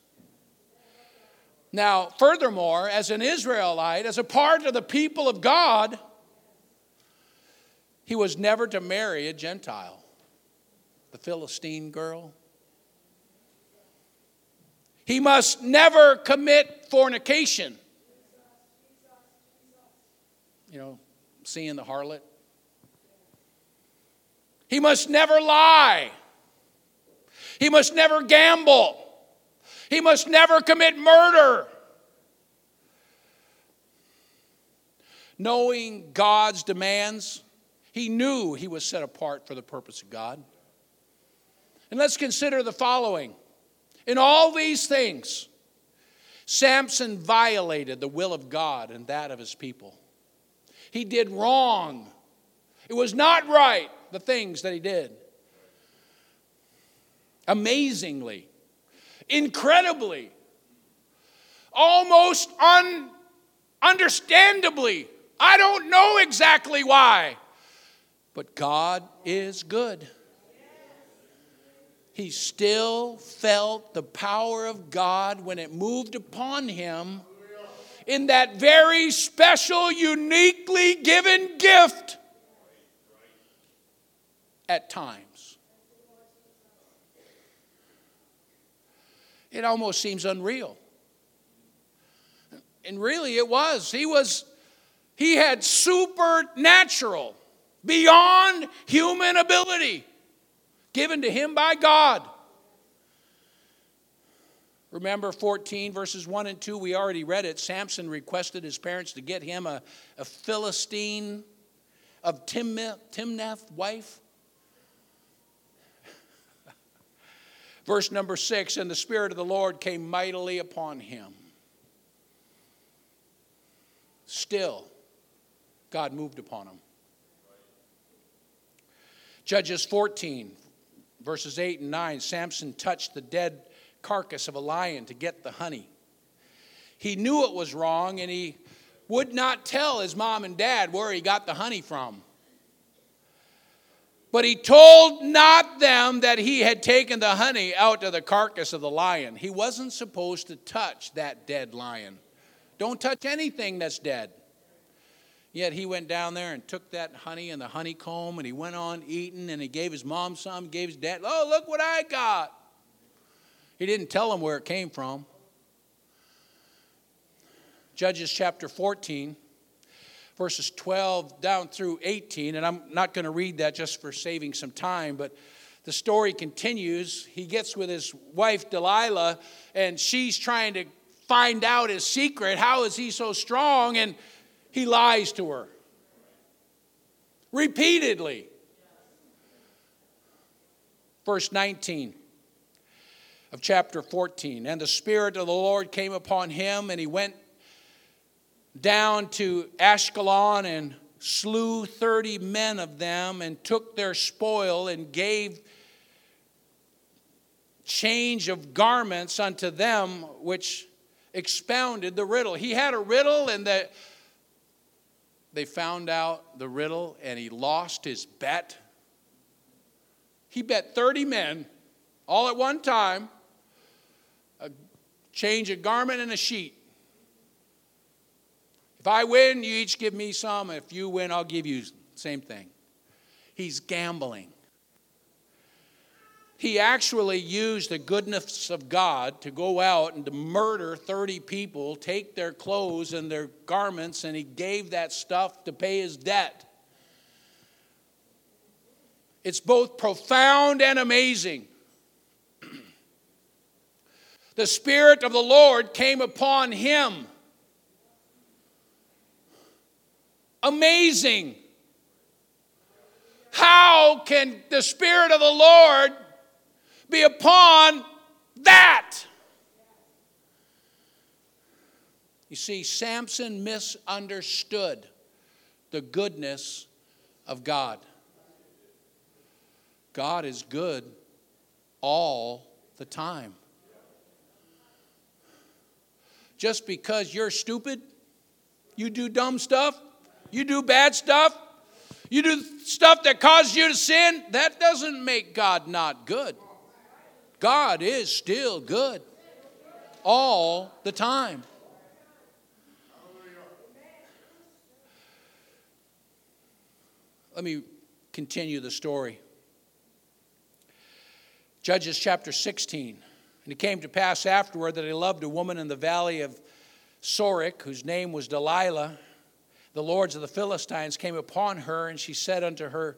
Now, furthermore, as an Israelite, as a part of the people of God, he was never to marry a Gentile, the Philistine girl. He must never commit fornication. You know, seeing the harlot. He must never lie. He must never gamble. He must never commit murder. Knowing God's demands, he knew he was set apart for the purpose of God. And let's consider the following. In all these things, Samson violated the will of God and that of his people. He did wrong. It was not right, the things that he did. Amazingly, incredibly, almost understandably. I don't know exactly why, but God is good. He still felt the power of God when it moved upon him in that very special, uniquely given gift at times. It almost seems unreal. And really it was. He had supernatural, beyond human ability given to him by God. Remember 14 verses 1 and 2, we already read it. Samson requested his parents to get him a Philistine of Timnath wife. Verse number 6, and the Spirit of the Lord came mightily upon him. Still, God moved upon him. Judges 14, verses 8 and 9, Samson touched the dead carcass of a lion to get the honey. He knew it was wrong, and he would not tell his mom and dad where he got the honey from. But he told not them that he had taken the honey out of the carcass of the lion. He wasn't supposed to touch that dead lion. Don't touch anything that's dead. Yet he went down there and took that honey and the honeycomb, and he went on eating, and he gave his mom some, gave his dad, oh, look what I got. He didn't tell them where it came from. Judges chapter 14, verses 12 down through 18, and I'm not going to read that just for saving some time, but the story continues. He gets with his wife Delilah, and she's trying to find out his secret. How is he so strong? And he lies to her repeatedly. Verse 19 of chapter 14. And the Spirit of the Lord came upon him, and he went down to Ashkelon and slew 30 men of them, and took their spoil, and gave change of garments unto them, which expounded the riddle. He had a riddle, and they found out the riddle, and he lost his bet. He bet 30 men all at one time, a change, a garment, and a sheet. If I win, you each give me some. If you win, I'll give you the same thing. He's gambling. He actually used the goodness of God to go out and to murder 30 people, take their clothes and their garments, and he gave that stuff to pay his debt. It's both profound and amazing. The Spirit of the Lord came upon him. Amazing. How can the Spirit of the Lord be upon that? You see, Samson misunderstood the goodness of God. God is good all the time. Just because you're stupid, you do dumb stuff, you do bad stuff, you do stuff that causes you to sin, that doesn't make God not good. God is still good all the time. Let me continue the story. Judges chapter 16. And it came to pass afterward that he loved a woman in the valley of Sorek, whose name was Delilah. The lords of the Philistines came upon her, and she said unto her,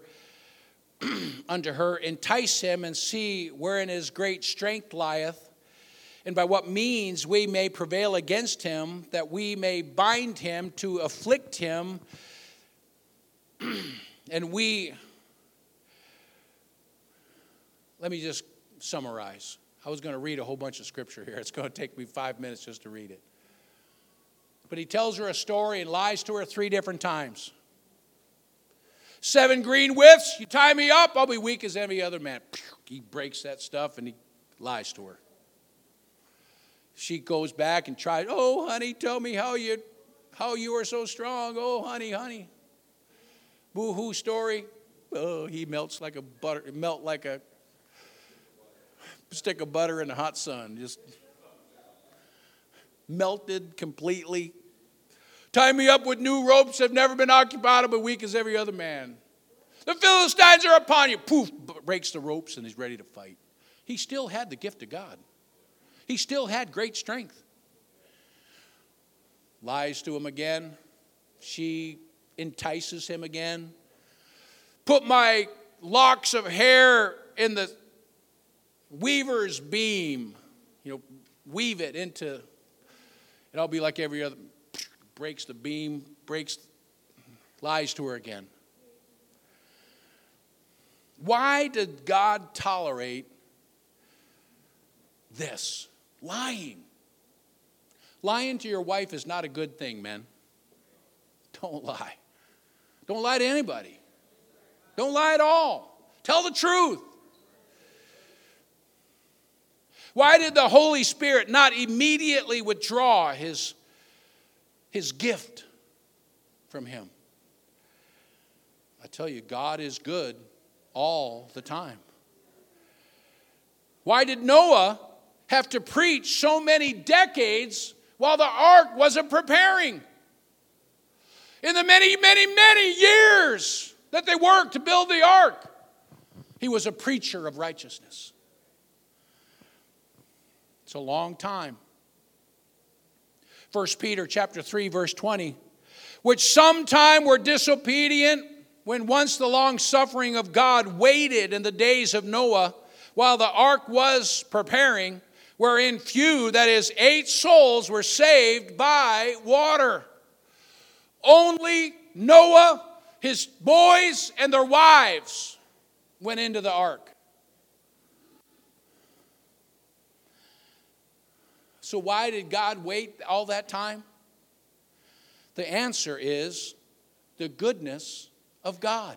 entice him, and see wherein his great strength lieth, and by what means we may prevail against him, that we may bind him to afflict him. And let me just summarize. I was going to read a whole bunch of scripture here. It's going to take me 5 minutes just to read it. But he tells her a story and lies to her 3 different times. 7 green whiffs, you tie me up, I'll be weak as any other man. He breaks that stuff and he lies to her. She goes back and tries, oh, honey, tell me how you are so strong. Oh, honey. Boo-hoo story. Oh, he melts like a stick of butter in the hot sun. Just melted completely. Tie me up with new ropes, have never been occupied, but weak as every other man. The Philistines are upon you. Poof, breaks the ropes and he's ready to fight. He still had the gift of God. He still had great strength. Lies to him again. She entices him again. Put my locks of hair in the weaver's beam. Weave it into, and I'll be like every other. Breaks the beam, lies to her again. Why did God tolerate this? Lying. Lying to your wife is not a good thing, men. Don't lie. Don't lie to anybody. Don't lie at all. Tell the truth. Why did the Holy Spirit not immediately withdraw his gift from him? I tell you, God is good all the time. Why did Noah have to preach so many decades while the ark wasn't preparing? In the many, many, many years that they worked to build the ark, he was a preacher of righteousness. It's a long time. 1 Peter chapter 3, verse 20, which sometime were disobedient when once the long suffering of God waited in the days of Noah while the ark was preparing, wherein few, that is 8 souls, were saved by water. Only Noah, his boys, and their wives went into the ark. So why did God wait all that time? The answer is the goodness of God.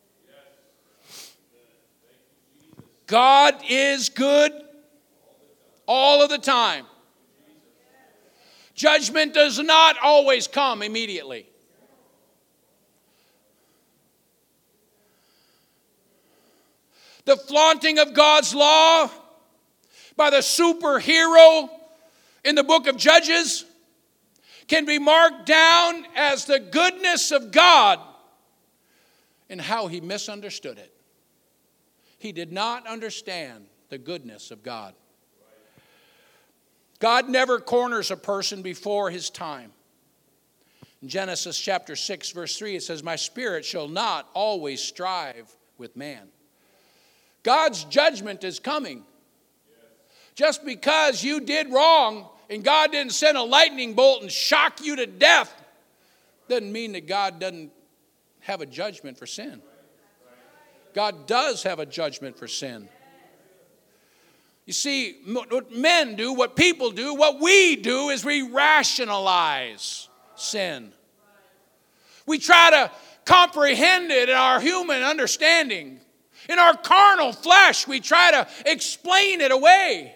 God is good all of the time. Judgment does not always come immediately. The flaunting of God's law by the superhero in the book of Judges can be marked down as the goodness of God and how he misunderstood it. He did not understand the goodness of God. God never corners a person before his time. In Genesis chapter 6, verse 3, it says, my spirit shall not always strive with man. God's judgment is coming. Just because you did wrong and God didn't send a lightning bolt and shock you to death doesn't mean that God doesn't have a judgment for sin. God does have a judgment for sin. You see, what men do, what people do, what we do is we rationalize sin. We try to comprehend it in our human understanding. In our carnal flesh, we try to explain it away.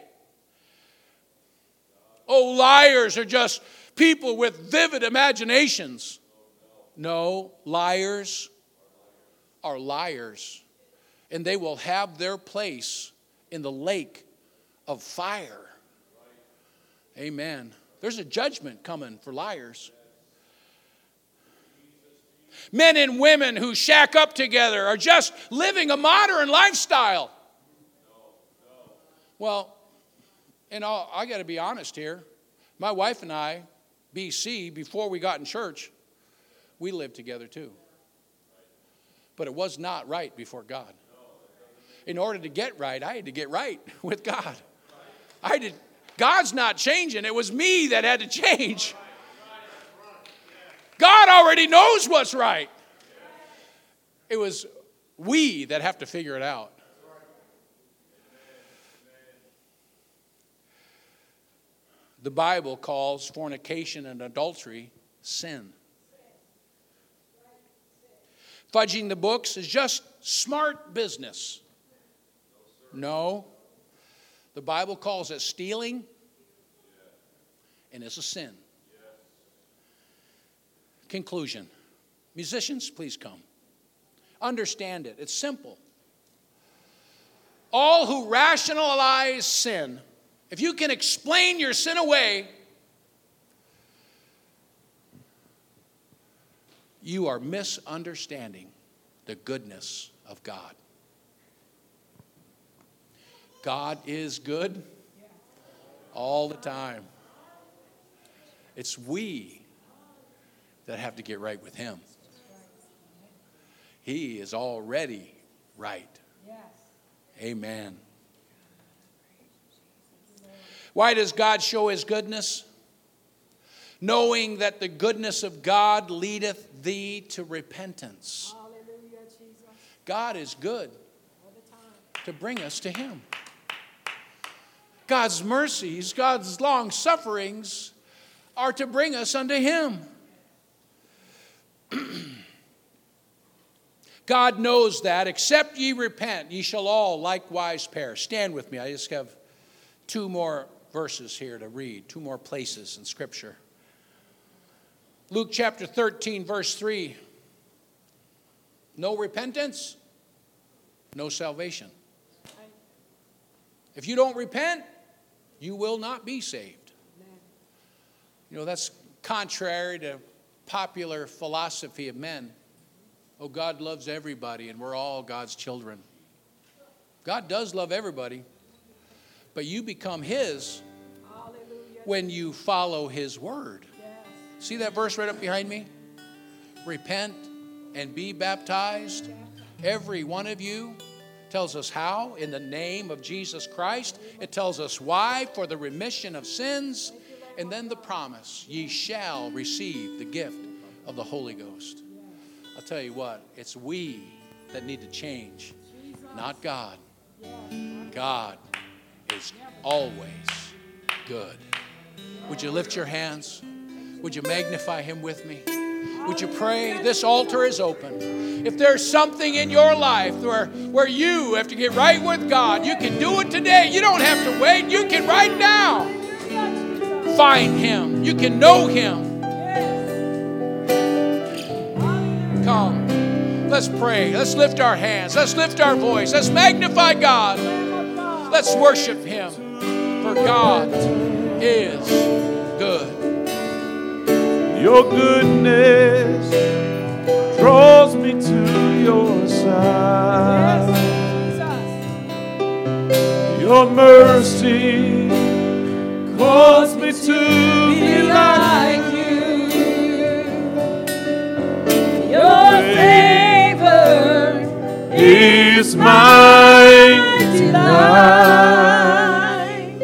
Oh, liars are just people with vivid imaginations. No, liars are liars. And they will have their place in the lake of fire. Amen. There's a judgment coming for liars. Men and women who shack up together are just living a modern lifestyle. Well, I got to be honest here. My wife and I, BC, before we got in church, we lived together too. But it was not right before God. In order to get right, I had to get right with God. God's not changing. It was me that had to change. God already knows what's right. It was we that have to figure it out. The Bible calls fornication and adultery sin. fudging the books is just smart business. No. The Bible calls it stealing, and it's a sin. Conclusion. Musicians, please come. Understand it. It's simple. All who rationalize sin, if you can explain your sin away, you are misunderstanding the goodness of God. God is good all the time. It's we that have to get right with Him. He is already right. Amen. Why does God show His goodness? Knowing that the goodness of God leadeth thee to repentance. Hallelujah, Jesus. God is good All the time. to bring us to Him. God's mercies, God's long sufferings are to bring us unto Him. God knows that, except ye repent, ye shall all likewise perish. Stand with me. I just have 2 more verses here to read, 2 more places in Scripture. Luke chapter 13, verse 3. No repentance, no salvation. If you don't repent, you will not be saved. You know, that's contrary to popular philosophy of men. Oh, God loves everybody, and we're all God's children. God does love everybody, but you become His when you follow His word. See that verse right up behind me? Repent and be baptized. Every one of you. Tells us how, in the name of Jesus Christ. It tells us why, for the remission of sins. And then the promise, ye shall receive the gift of the Holy Ghost. I'll tell you what, it's we that need to change, not God. God is always good. Would you lift your hands? Would you magnify Him with me? Would you pray? This altar is open. If there's something in your life where you have to get right with God, you can do it today. You don't have to wait. You can right now find Him. You can know Him. Come. Let's pray. Let's lift our hands. Let's lift our voice. Let's magnify God. Let's worship Him. For God is good. Your goodness draws me to your side. Your mercy calls me to be like you. Your favor is my delight.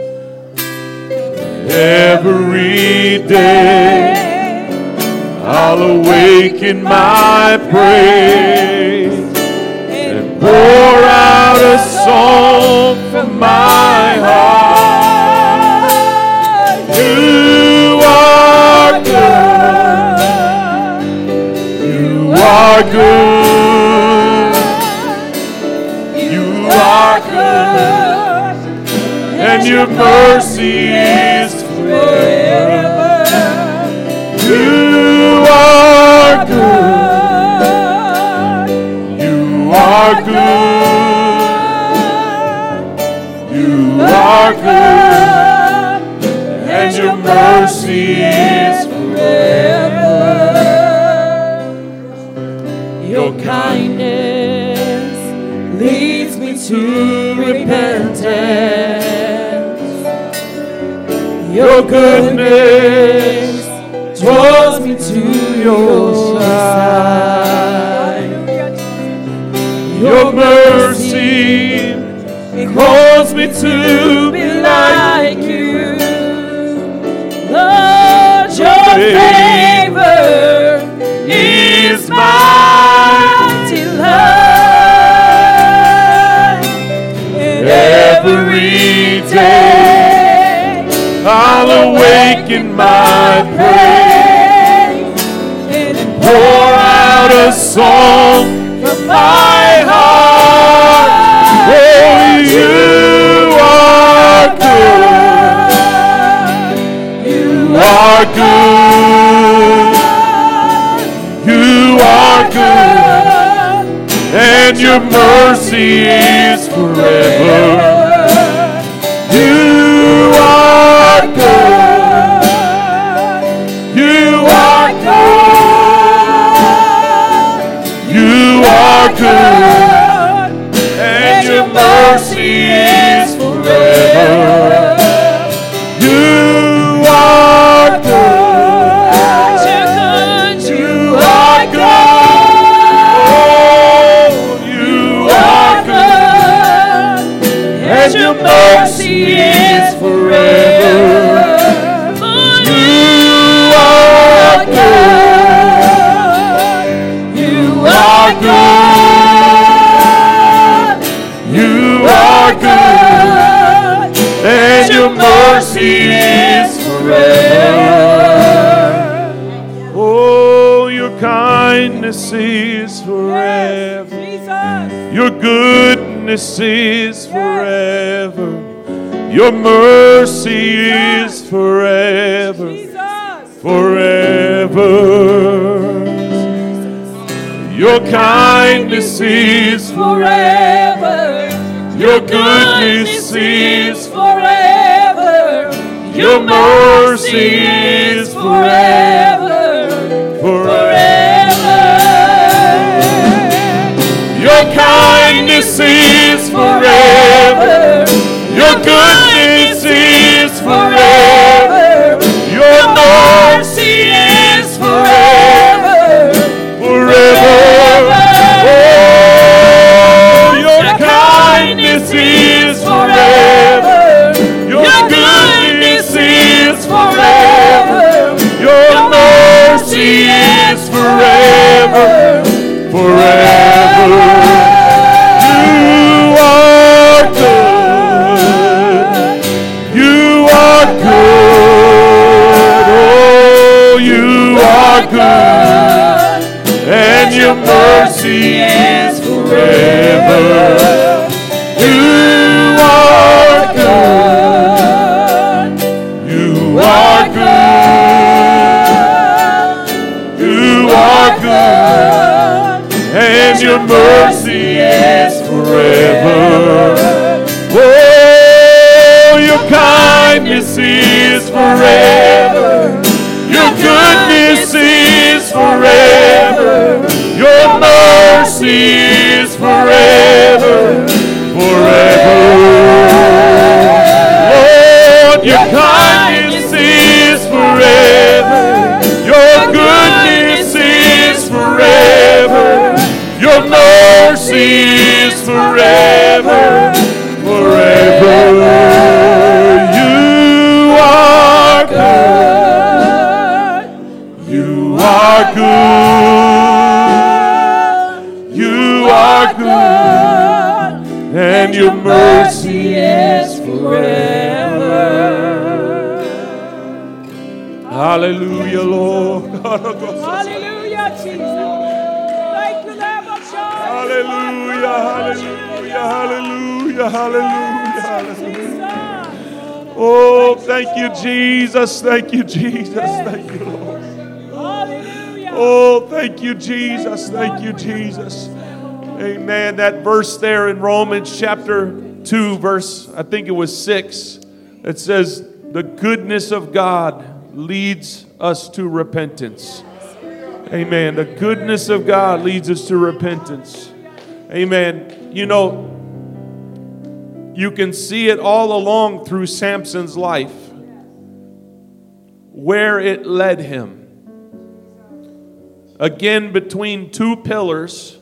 Every day I'll awaken my praise and pour out a song from my heart. You are good. You are good. You are good. And your mercy is forever. You are good. You are good. You are good. And your mercy is forever. Your kindness leads me to repentance. Your goodness draws me to your side. Your mercy calls me to be like you. Lord, your favor is my delight. Every day I'll awaken my praise and pour out a song my heart. Oh, you are good. You are good. You are good. And your mercy is forever. You are good. You are good. You are good. And your mercy is forever. You are good. You are good. You are good. And your mercy is forever. You are good. You are good. You are good. And your mercy is forever. Oh, your kindness is forever. Your goodness is forever. Your mercy is forever. Forever. Your kindness is forever. Your goodness is forever. Your mercy is forever. Forever. Your kindness is forever. Your goodness is forever. Your mercy is forever. Forever. Oh, your kindness is forever. Your goodness is forever. Your mercy is forever. Forever. You are good. You are good. Oh, you are good. And your mercy is forever. You are good. You are good. You are good. And your mercy is forever. Oh, your kindness is forever. Your goodness is forever. Your mercy is forever. Forever. Lord, your kindness is forever. Your goodness is forever. Your mercy is forever. Forever. You are good. You are good. You are good. And your mercy is forever. Hallelujah, Lord. Hallelujah, Jesus. Thank you, Lamb of God. Hallelujah, hallelujah, hallelujah, hallelujah, hallelujah. Jesus. Oh, thank you, Jesus. Thank you, Jesus. Thank you, Lord. Hallelujah. Oh, thank you, Jesus. Thank you, Jesus. Amen. That verse there in Romans chapter 2, verse, I think it was 6, it says, the goodness of God leads us to repentance. Amen. The goodness of God leads us to repentance. Amen. You know, you can see it all along through Samson's life, where it led him. Again, between two pillars,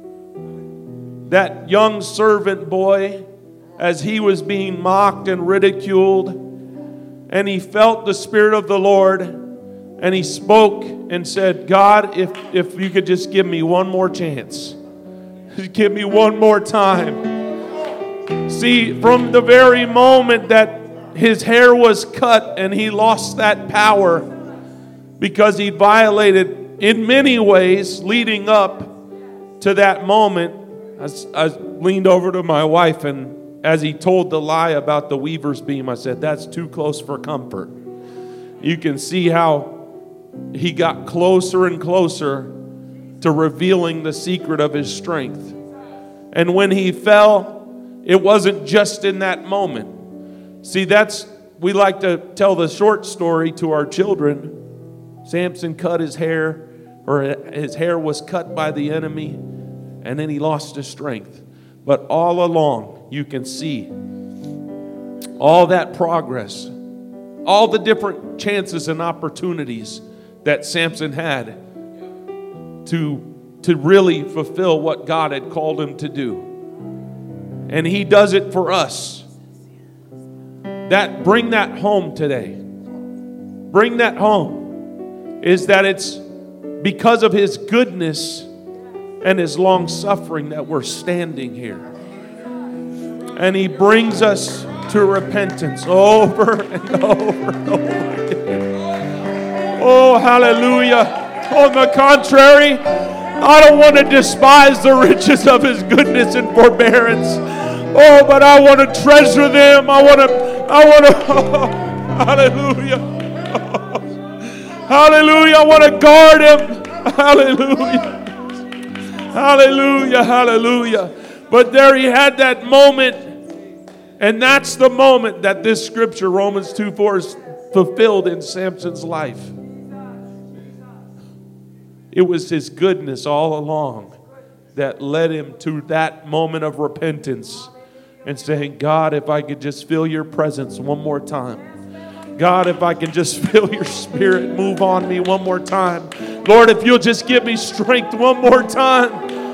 that young servant boy, as he was being mocked and ridiculed, and he felt the Spirit of the Lord, and he spoke and said, God, if you could just give me one more chance. Give me one more time. See, from the very moment that his hair was cut and he lost that power because he violated in many ways leading up to that moment, I leaned over to my wife, and as he told the lie about the weaver's beam, I said, that's too close for comfort. You can see how he got closer and closer to revealing the secret of his strength. And when he fell, it wasn't just in that moment. See, we like to tell the short story to our children. Samson cut his hair, or his hair was cut by the enemy, and then he lost his strength. But all along, you can see all that progress, all the different chances and opportunities that Samson had to really fulfill what God had called him to do. And he does it for us. Bring that home today. Bring that home. Is that it's because of his goodness and his long suffering that we're standing here. And he brings us to repentance over and over and over again. Oh, hallelujah. On the contrary, I don't want to despise the riches of his goodness and forbearance. Oh, but I want to treasure them. I want to, oh, hallelujah. Hallelujah. I want to guard him. Hallelujah. Hallelujah. Hallelujah. But there he had that moment. And that's the moment that this scripture, Romans 2:4, is fulfilled in Samson's life. It was his goodness all along that led him to that moment of repentance and saying, God, if I could just feel your presence one more time. God, if I can just feel your spirit move on me one more time. Lord, if you'll just give me strength one more time.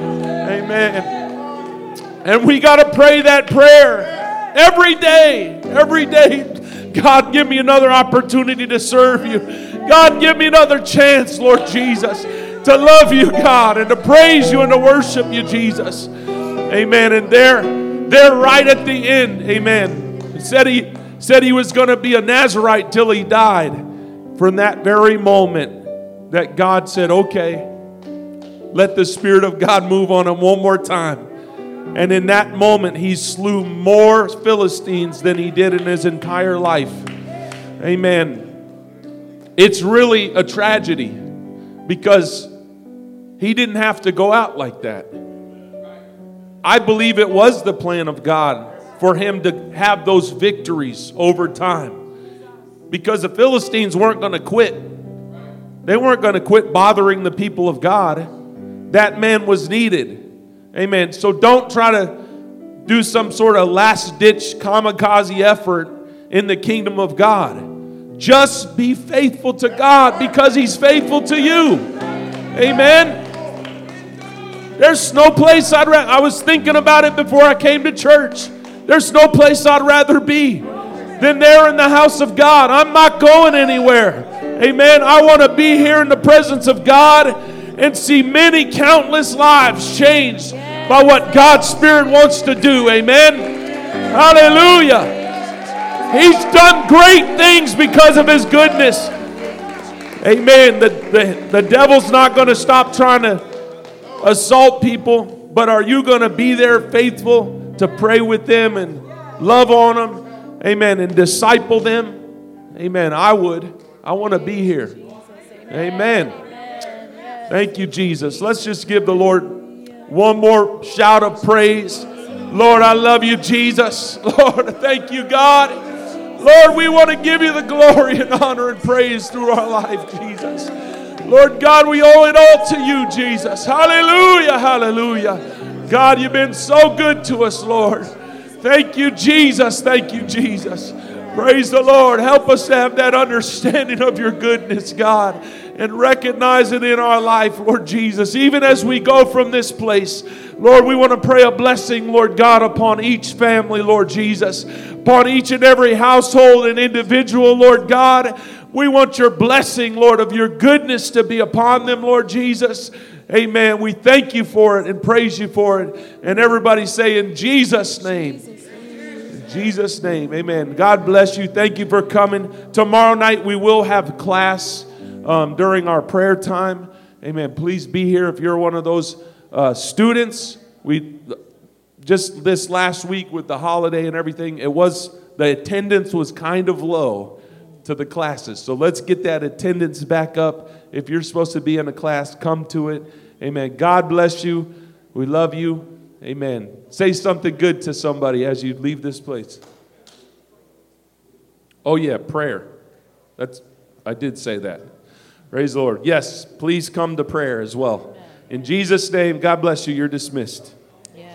Amen. And we got to pray that prayer every day. Every day. God, give me another opportunity to serve you. God, give me another chance, Lord Jesus, to love you, God, and to praise you and to worship you, Jesus. Amen. And there right at the end, amen, said he was going to be a Nazirite till he died. From that very moment that God said, okay, let the Spirit of God move on him one more time. And in that moment, he slew more Philistines than he did in his entire life. Amen. It's really a tragedy because he didn't have to go out like that. I believe it was the plan of God for him to have those victories over time. Because the Philistines weren't going to quit. They weren't going to quit bothering the people of God. That man was needed. Amen. So don't try to do some sort of last-ditch kamikaze effort in the kingdom of God. Just be faithful to God because he's faithful to you. Amen. There's no place I was thinking about it before I came to church. There's no place I'd rather be than there in the house of God. I'm not going anywhere. Amen. I want to be here in the presence of God and see many countless lives changed by what God's Spirit wants to do. Amen. Hallelujah. He's done great things because of his goodness. Amen. The devil's not going to stop trying to assault people, but are you going to be there faithful to pray with them and love on them? Amen. And disciple them? Amen. I would. I want to be here. Amen. Thank you, Jesus. Let's just give the Lord one more shout of praise. Lord, I love you, Jesus. Lord, thank you, God. Lord, we want to give you the glory and honor and praise through our life, Jesus. Lord God, we owe it all to you, Jesus. Hallelujah, hallelujah. God, you've been so good to us, Lord. Thank you, Jesus. Thank you, Jesus. Praise the Lord. Help us to have that understanding of your goodness, God, and recognize it in our life, Lord Jesus. Even as we go from this place, Lord, we want to pray a blessing, Lord God, upon each family, Lord Jesus, upon each and every household and individual, Lord God. We want your blessing, Lord, of your goodness to be upon them, Lord Jesus. Amen. We thank you for it and praise you for it. And everybody say in Jesus' name. In Jesus' name. Amen. God bless you. Thank you for coming. Tomorrow night we will have class during our prayer time. Amen. Please be here if you're one of those Students, we just this last week with the holiday and everything, the attendance was kind of low to the classes. So let's get that attendance back up. If you're supposed to be in a class, come to it. Amen. God bless you. We love you. Amen. Say something good to somebody as you leave this place. Oh yeah, prayer. I did say that. Praise the Lord. Yes, please come to prayer as well. In Jesus' name, God bless you. You're dismissed.